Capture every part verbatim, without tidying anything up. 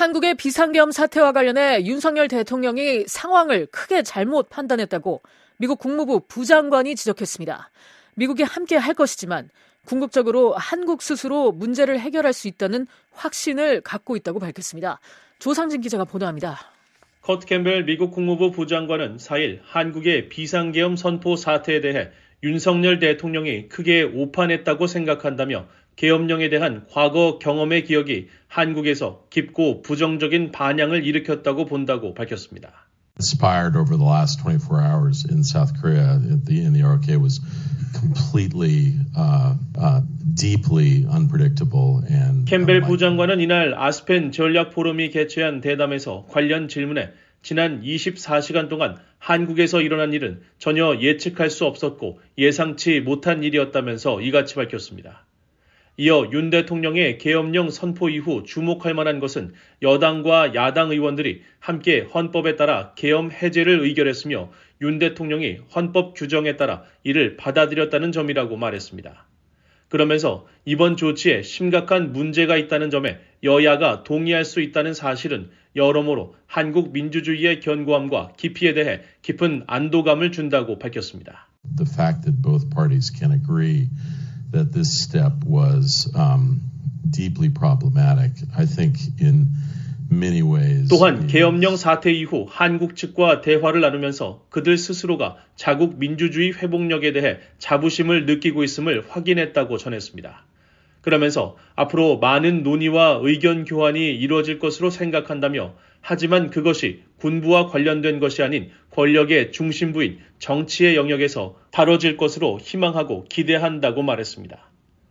한국의 비상계엄 사태와 관련해 윤석열 대통령이 상황을 크게 잘못 판단했다고 미국 국무부 부장관이 지적했습니다. 미국이 함께 할 것이지만 궁극적으로 한국 스스로 문제를 해결할 수 있다는 확신을 갖고 있다고 밝혔습니다. 조상진 기자가 보도합니다. 커트 캠벨 미국 국무부 부장관은 사 일 한국의 비상계엄 선포 사태에 대해 윤석열 대통령이 크게 오판했다고 생각한다며 계엄령에 대한 과거 경험의 기억이 한국에서 깊고 부정적인 반향을 일으켰다고 본다고 밝혔습니다. Inspired over the last twenty-four hours in South Korea the, in the R K was completely, uh, uh, deeply unpredictable and. 캠벨 부장관은 이날 아스펜 전략 포럼이 개최한 대담에서 관련 질문에 지난 이십사 시간 동안 한국에서 일어난 일은 전혀 예측할 수 없었고 예상치 못한 일이었다면서 이같이 밝혔습니다. 이어 윤 대통령의 계엄령 선포 이후 주목할 만한 것은 여당과 야당 의원들이 함께 헌법에 따라 계엄 해제를 의결했으며 윤 대통령이 헌법 규정에 따라 이를 받아들였다는 점이라고 말했습니다. 그러면서 이번 조치에 심각한 문제가 있다는 점에 여야가 동의할 수 있다는 사실은 여러모로 한국 민주주의의 견고함과 깊이에 대해 깊은 안도감을 준다고 밝혔습니다. The fact that both parties can agree that this step was um, deeply problematic, I think in many ways. 또한 계엄령 사태 이후 한국 측과 대화를 나누면서 그들 스스로가 자국 민주주의 회복력에 대해 자부심을 느끼고 있음을 확인했다고 전했습니다. 그러면서 앞으로 많은 논의와 의견 교환이 이루어질 것으로 생각한다며 하지만 그것이 군부와 관련된 것이 아닌 권력의 중심부인 정치의 영역에서 다뤄질 것으로 희망하고 기대한다고 말했습니다.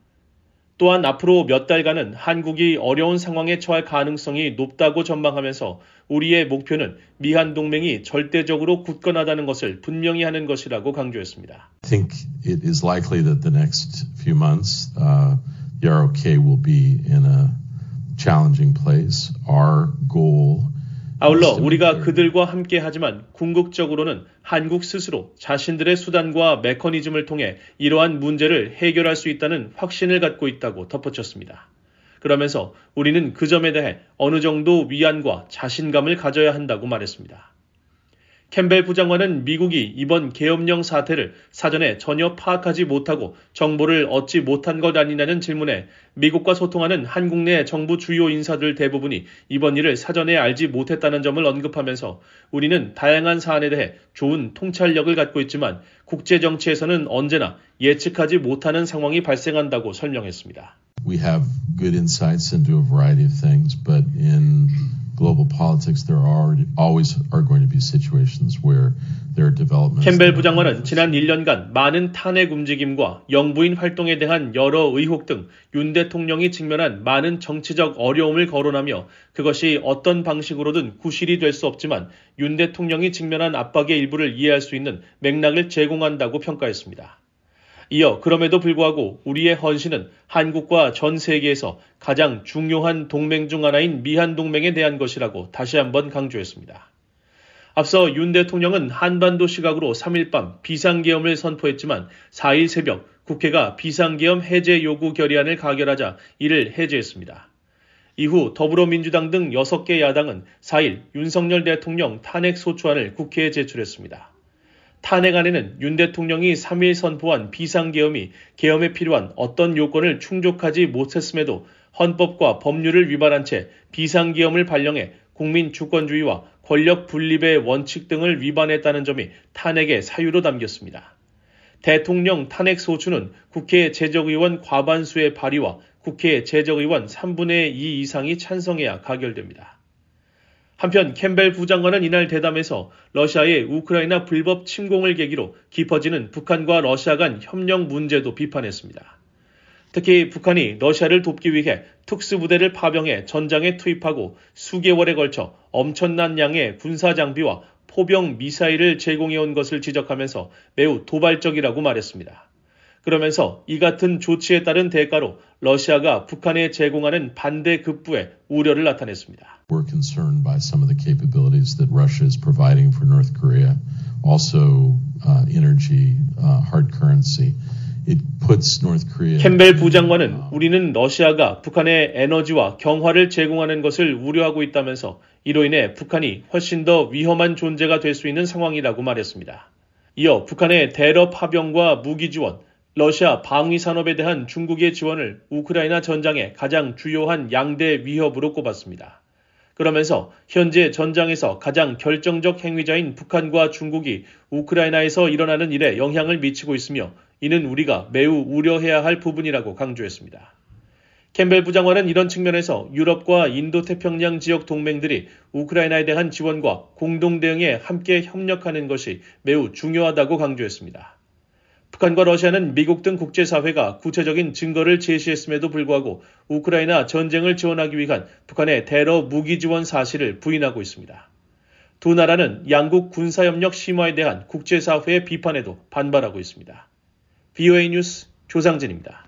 또한 앞으로 몇 달간은 한국이 어려운 상황에 처할 가능성이 높다고 전망하면서 우리의 목표는 미한 동맹이 절대적으로 굳건하다는 것을 분명히 하는 것이라고 강조했습니다. I think it is likely that the next few months uh, the R O K will be in a challenging place. Our goal 아울러 우리가 그들과 함께 하지만 궁극적으로는 한국 스스로 자신들의 수단과 메커니즘을 통해 이러한 문제를 해결할 수 있다는 확신을 갖고 있다고 덧붙였습니다. 그러면서 우리는 그 점에 대해 어느 정도 위안과 자신감을 가져야 한다고 말했습니다. 캠벨 부장관은 미국이 이번 계엄령 사태를 사전에 전혀 파악하지 못하고 정보를 얻지 못한 것 아니냐는 질문에 미국과 소통하는 한국 내 정부 주요 인사들 대부분이 이번 일을 사전에 알지 못했다는 점을 언급하면서 우리는 다양한 사안에 대해 좋은 통찰력을 갖고 있지만 국제정치에서는 언제나 예측하지 못하는 상황이 발생한다고 설명했습니다. We have good insights into a variety of things, but in global politics, there are always are going to be situations where there are developments. 캠벨 부장관은 지난 일 년간 많은 탄핵 움직임과 영부인 활동에 대한 여러 의혹 등 윤 대통령이 직면한 많은 정치적 어려움을 거론하며 그것이 어떤 방식으로든 구실이 될 수 없지만 윤 대통령이 직면한 압박의 일부를 이해할 수 있는 맥락을 제공한다고 평가했습니다. 이어 그럼에도 불구하고 우리의 헌신은 한국과 전 세계에서 가장 중요한 동맹 중 하나인 미한동맹에 대한 것이라고 다시 한번 강조했습니다. 앞서 윤 대통령은 한반도 시각으로 삼 일 밤 비상계엄을 선포했지만 사 일 새벽 국회가 비상계엄 해제 요구 결의안을 가결하자 이를 해제했습니다. 이후 더불어민주당 등 여섯 개 야당은 사 일 윤석열 대통령 탄핵소추안을 국회에 제출했습니다. 탄핵안에는 윤 대통령이 삼 일 선포한 비상계엄이 계엄에 필요한 어떤 요건을 충족하지 못했음에도 헌법과 법률을 위반한 채 비상계엄을 발령해 국민 주권주의와 권력 분립의 원칙 등을 위반했다는 점이 탄핵의 사유로 담겼습니다. 대통령 탄핵소추는 국회 제적의원 과반수의 발의와 국회 제적의원 삼분의 이 이상이 찬성해야 가결됩니다. 한편 캠벨 부장관은 이날 대담에서 러시아의 우크라이나 불법 침공을 계기로 깊어지는 북한과 러시아 간 협력 문제도 비판했습니다. 특히 북한이 러시아를 돕기 위해 특수부대를 파병해 전장에 투입하고 수개월에 걸쳐 엄청난 양의 군사장비와 포병 미사일을 제공해온 것을 지적하면서 매우 도발적이라고 말했습니다. 그러면서 이 같은 조치에 따른 대가로 러시아가 북한에 제공하는 반대 급부에 우려를 나타냈습니다. We're concerned by some of the capabilities that Russia is providing for North Korea, also uh, energy, uh, hard currency. it puts North Korea. 캠벨 부장관은 우리는 러시아가 북한에 에너지와 경화를 제공하는 것을 우려하고 있다면서 이로 인해 북한이 훨씬 더 위험한 존재가 될 수 있는 상황이라고 말했습니다. 이어 북한의 대러 파병과 무기 지원, 러시아 방위 산업에 대한 중국의 지원을 우크라이나 전장의 가장 주요한 양대 위협으로 꼽았습니다. 그러면서 현재 전장에서 가장 결정적 행위자인 북한과 중국이 우크라이나에서 일어나는 일에 영향을 미치고 있으며 이는 우리가 매우 우려해야 할 부분이라고 강조했습니다. 캠벨 부장관은 이런 측면에서 유럽과 인도태평양 지역 동맹들이 우크라이나에 대한 지원과 공동 대응에 함께 협력하는 것이 매우 중요하다고 강조했습니다. 북한과 러시아는 미국 등 국제사회가 구체적인 증거를 제시했음에도 불구하고 우크라이나 전쟁을 지원하기 위한 북한의 대러 무기 지원 사실을 부인하고 있습니다. 두 나라는 양국 군사협력 심화에 대한 국제사회의 비판에도 반발하고 있습니다. 브이오에이 뉴스 조상진입니다.